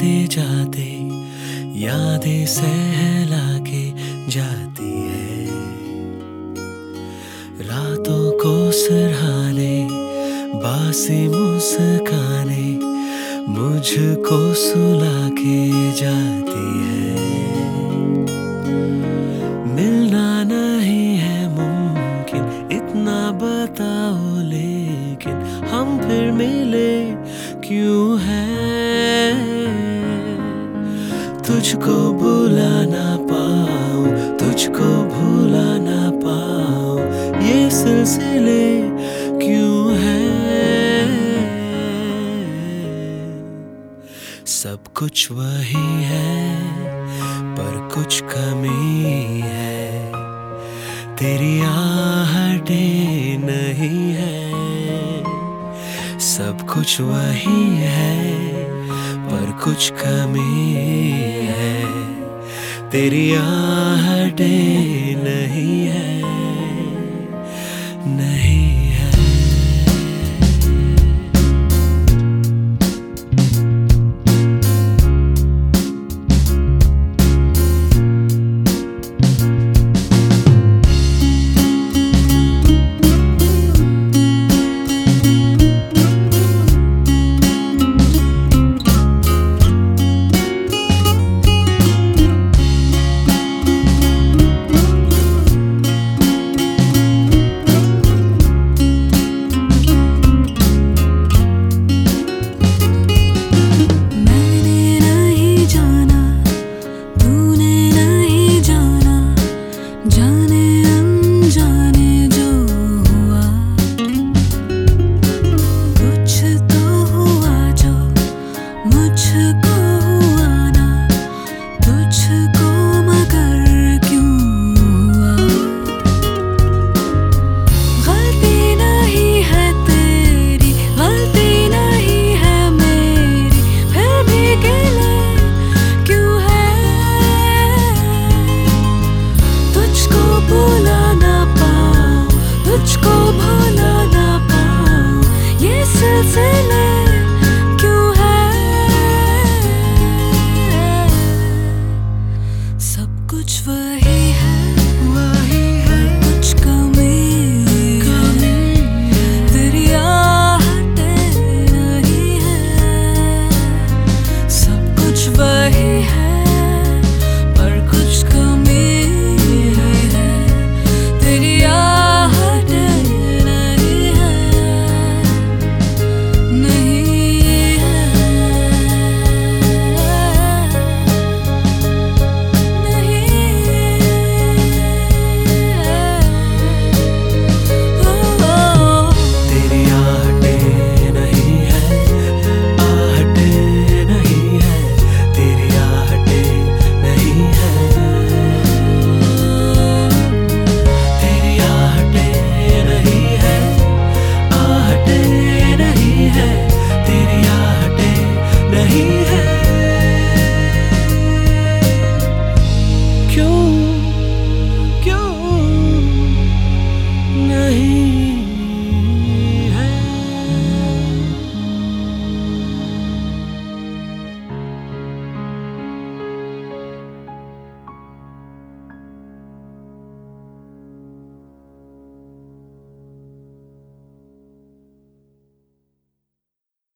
आते जाते यादें सहला के जाती है। रातों को सिरहाने बासी मुस्काने मुझको सुला के जाती है। मिलना नहीं है मुमकिन इतना बताओ, लेकिन हम फिर मिले क्यों हैं? तुझको बुला ना पाऊं, तुझको भूला ना पाऊं, ये सिलसिले क्यों हैं? सब कुछ वही है पर कुछ कमी है, तेरी आहटें नहीं है। सब कुछ वही है पर कुछ कमी है, तेरी आहटें नहीं है, नहीं है। मुझको